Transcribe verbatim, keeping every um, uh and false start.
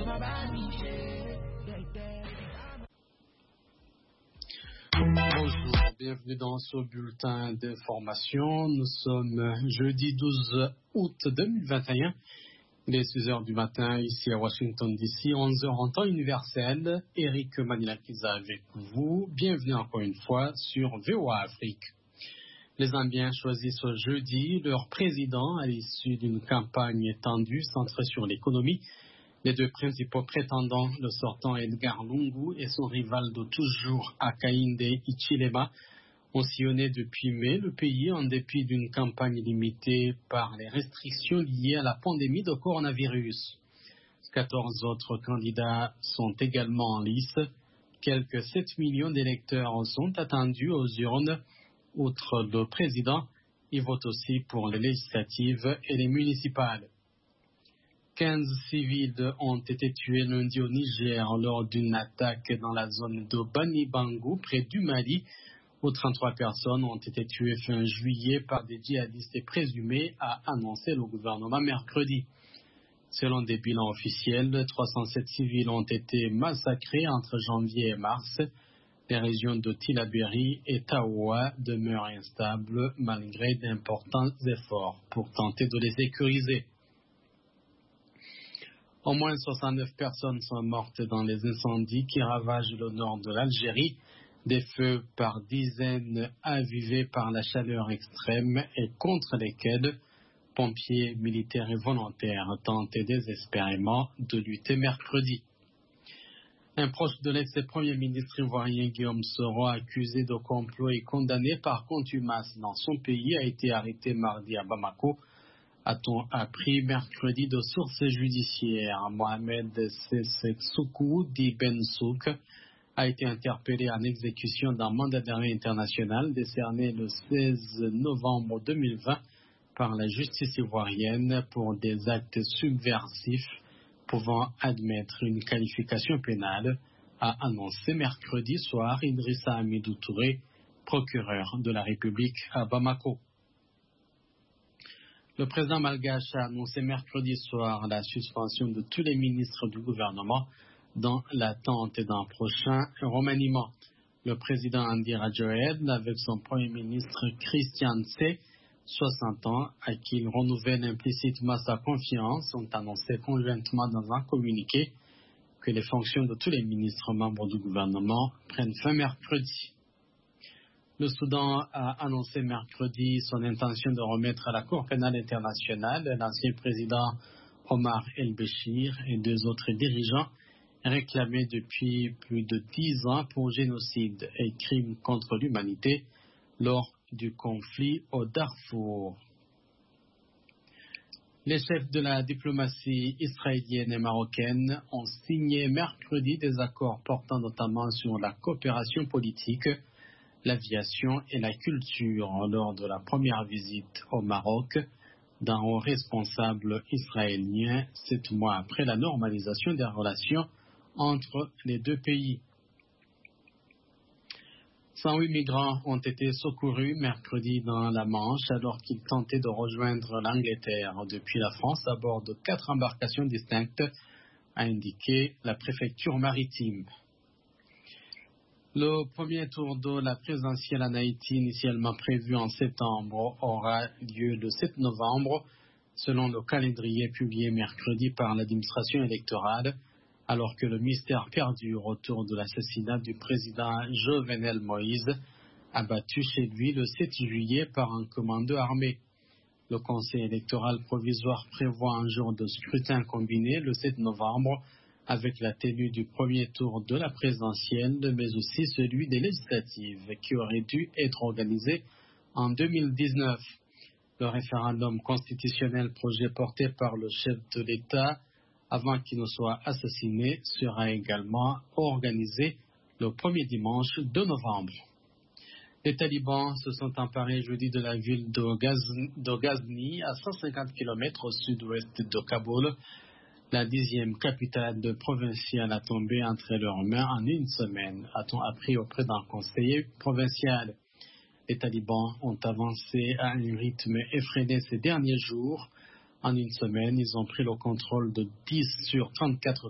Bonjour, bienvenue dans ce bulletin d'information. Nous sommes jeudi douze août deux mille vingt et un. Il est six heures du matin ici à Washington D C, onze heures en temps universel. Eric Manilakiza avec vous. Bienvenue encore une fois sur V O A Afrique. Les Zambiens choisissent ce jeudi leur président à l'issue d'une campagne étendue centrée sur l'économie. Les deux principaux prétendants, le sortant Edgar Lungu et son rival de toujours Hakainde Hichilema, ont sillonné depuis mai le pays en dépit d'une campagne limitée par les restrictions liées à la pandémie de coronavirus. quatorze autres candidats sont également en lice. Quelques sept millions d'électeurs sont attendus aux urnes. Outre le président, ils votent aussi pour les législatives et les municipales. quinze civils ont été tués lundi au Niger lors d'une attaque dans la zone de Bani Bangu, près du Mali, où trente-trois personnes ont été tuées fin juillet par des djihadistes présumés, a annoncé le gouvernement mercredi. Selon des bilans officiels, trois cent sept civils ont été massacrés entre janvier et mars. Les régions de Tillabéri et Taoua demeurent instables malgré d'importants efforts pour tenter de les sécuriser. Au moins soixante-neuf personnes sont mortes dans les incendies qui ravagent le nord de l'Algérie. Des feux par dizaines avivés par la chaleur extrême et contre lesquels pompiers, militaires et volontaires tentent désespérément de lutter mercredi. Un proche de l'ex-premier ministre ivoirien Guillaume Soro, accusé de complot et condamné par contumace dans son pays, a été arrêté mardi à Bamako. A-t-on appris mercredi de sources judiciaires. Mohamed Sessoukou dit Ben Souk a été interpellé en exécution d'un mandat d'arrêt international décerné le seize novembre deux mille vingt par la justice ivoirienne pour des actes subversifs pouvant admettre une qualification pénale, a annoncé mercredi soir Idrissa Hamidou Touré, procureur de la République à Bamako. Le président malgache a annoncé mercredi soir la suspension de tous les ministres du gouvernement dans l'attente d'un prochain remaniement. Le président Andi Rajoelina, avec son premier ministre Christian Tse, soixante ans, à qui il renouvelle implicitement sa confiance, ont annoncé conjointement dans un communiqué que les fonctions de tous les ministres membres du gouvernement prennent fin mercredi. Le Soudan a annoncé mercredi son intention de remettre à la Cour pénale internationale l'ancien président Omar El-Béchir et deux autres dirigeants réclamés depuis plus de dix ans pour génocide et crimes contre l'humanité lors du conflit au Darfour. Les chefs de la diplomatie israélienne et marocaine ont signé mercredi des accords portant notamment sur la coopération politique, l'aviation et la culture lors de la première visite au Maroc d'un haut responsable israélien, sept mois après la normalisation des relations entre les deux pays. cent huit migrants ont été secourus mercredi dans la Manche alors qu'ils tentaient de rejoindre l'Angleterre depuis la France à bord de quatre embarcations distinctes, a indiqué la préfecture maritime. Le premier tour de la présidentielle en Haïti, initialement prévu en septembre, aura lieu le sept novembre, selon le calendrier publié mercredi par l'administration électorale, alors que le mystère perdure autour de l'assassinat du président Jovenel Moïse, abattu chez lui le sept juillet par un commando armé. Le conseil électoral provisoire prévoit un jour de scrutin combiné le sept novembre, avec la tenue du premier tour de la présidentielle, mais aussi celui des législatives, qui aurait dû être organisé en deux mille dix-neuf. Le référendum constitutionnel, projet porté par le chef de l'État avant qu'il ne soit assassiné, sera également organisé le premier dimanche de novembre. Les talibans se sont emparés jeudi de la ville de, Gaz, de Ghazni, à cent cinquante kilomètres au sud-ouest de Kaboul. La dixième capitale de provinciale a tombé entre leurs mains en une semaine, a-t-on appris auprès d'un conseiller provincial. Les talibans ont avancé à un rythme effréné ces derniers jours. En une semaine, ils ont pris le contrôle de dix sur trente-quatre